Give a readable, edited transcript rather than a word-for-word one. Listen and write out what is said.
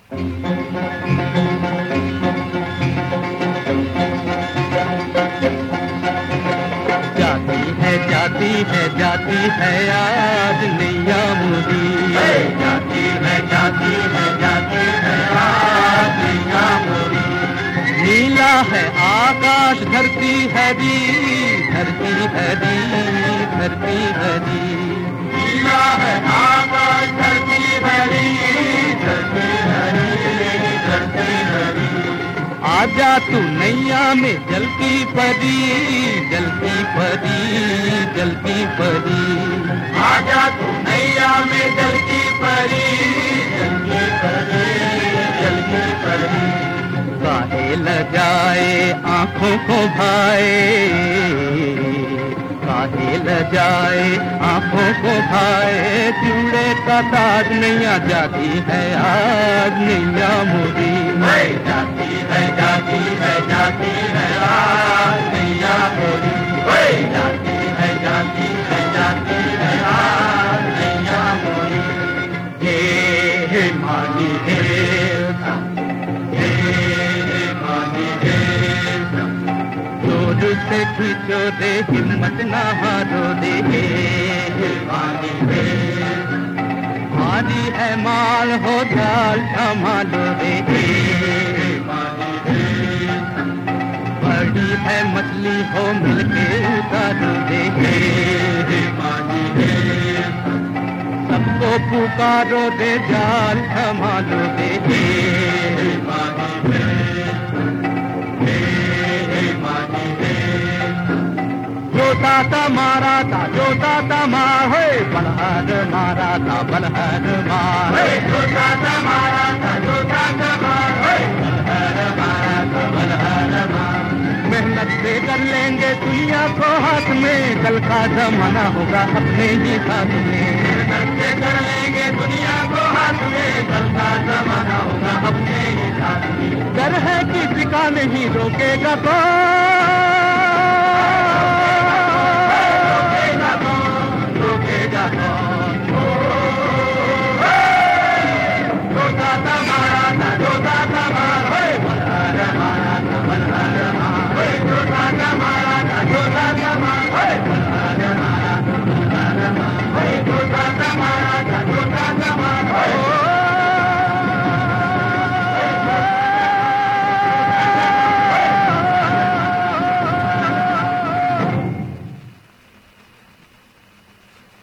जाती है आज नैया मोदी, जाती है जाती है आज नैया मोदी। नीला है आकाश धरती है दी, धरती है दी, धरती है दी। नीला है आकाश धरती है दी, धरती है दी, धरती है दी। आजा तू नैया में जलती परी, जलती परी, जलती परी। आजा तू नैया में जलती परी, जलती परी, जलती परी। काहे ल जाए आँखों को भाए, काहे ल जाए आँखों को भाए। चूड़े का ताज नैया जाती है आज नैया मोदी। जाती है जाती है जाती है आज नैया मोदी। जाती है जाती है जाती है आज नैया मोदी। हे मानी हे मानी हे। जोर से खींचो दे हिम्मत ना हारो दे, हे मानी हे। भारी है माल हो जाल संभालो रे, बड़ी है मछली हो मिलके उतारो दे। सबको पुकारो दे जाल संभालो दे। जोता मारा था जोता मार, बलहर मारा था बलहर मार। जोता मारा था जोता मार, बलहर मारा था बलहर मार। मेहनत से कर लेंगे दुनिया को हाथ में, कल का जमाना होगा अपने ही साथ में। मेहनत से कर लेंगे दुनिया को हाथ में, कल का जमाना होगा अपने ही साथ में। डर है किसी का नहीं रोकेगा तो